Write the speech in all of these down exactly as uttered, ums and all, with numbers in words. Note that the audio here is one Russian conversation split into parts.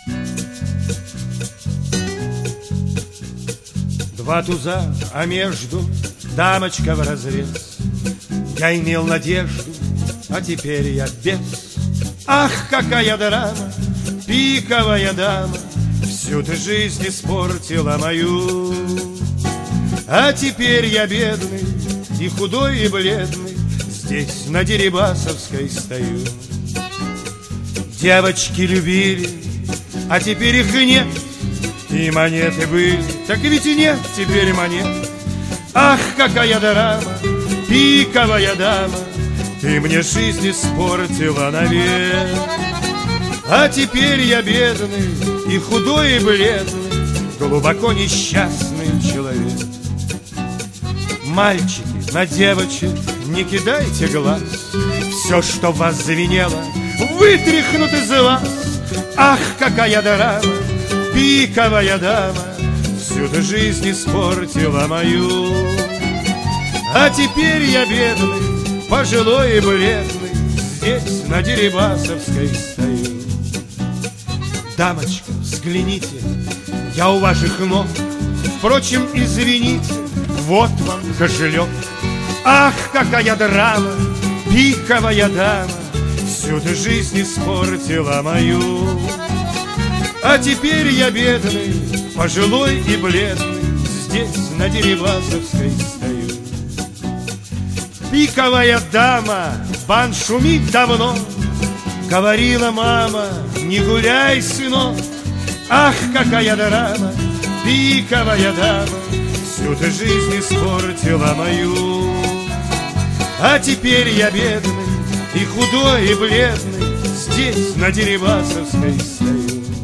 Два туза, а между дамочка вразрез. Я имел надежду, а теперь я без. Ах, какая драма, пиковая дама, всю ты жизнь испортила мою. А теперь я бедный, и худой, и бледный, здесь на Дерибасовской стою. Девочки любили, а теперь их нет. И монеты были, так ведь и нет теперь монет. Ах, какая драма, пиковая дама, ты мне жизнь испортила навек. А теперь я бедный, и худой, и бледный, глубоко несчастный человек. Мальчики, на девочек не кидайте глаз, все, что в вас звенело, вытряхнут из вас. Ах, какая драма, пиковая дама, всю ты жизнь испортила мою. А теперь я бедный, пожилой и бледный, здесь на Дерибасовской стою. Дамочка, взгляните, я у ваших ног, впрочем, извините, вот вам кошелек. Ах, какая драма, пиковая дама, всю ты жизнь испортила мою. А теперь я бедный, пожилой и бледный, здесь на Дерибасовской стою. Пиковая дама, бан шумит давно, говорила мама, не гуляй, сынок. Ах, какая драма, пиковая дама, всю ты жизнь испортила мою. А теперь я бедный, и худой, и бледный, здесь на Дерибасовской стою.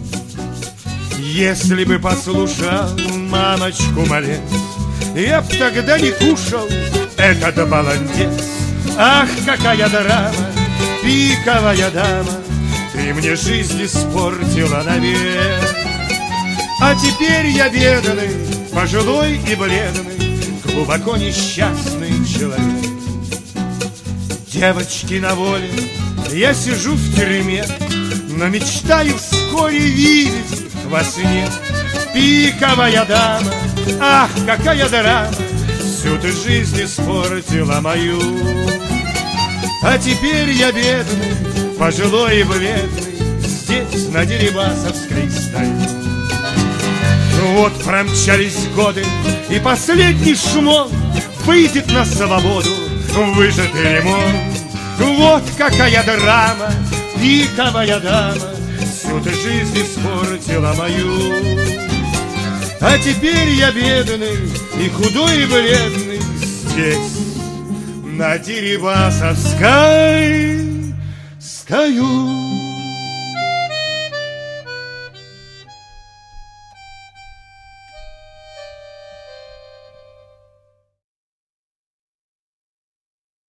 Если бы послушал мамочку молец, я б тогда не кушал этот баландец. Ах, какая драма, пиковая дама, ты мне жизнь испортила навек. А теперь я бедный, пожилой и бледный, глубоко несчастный человек. Девочки на воле, я сижу в тюрьме, но мечтаю вскоре видеть во сне. Пиковая дама, ах, какая драма, всю ты жизнь испортила мою. А теперь я бедный, пожилой и бледный, здесь на Дерибасовской стою. Вот промчались годы, и последний шмон выйдет на свободу, выжатый лимон. Вот какая драма, пиковая дама, всю ты жизнь испортила мою. А теперь я бедный, и худой, и бледный, здесь на Дерибасовской стою.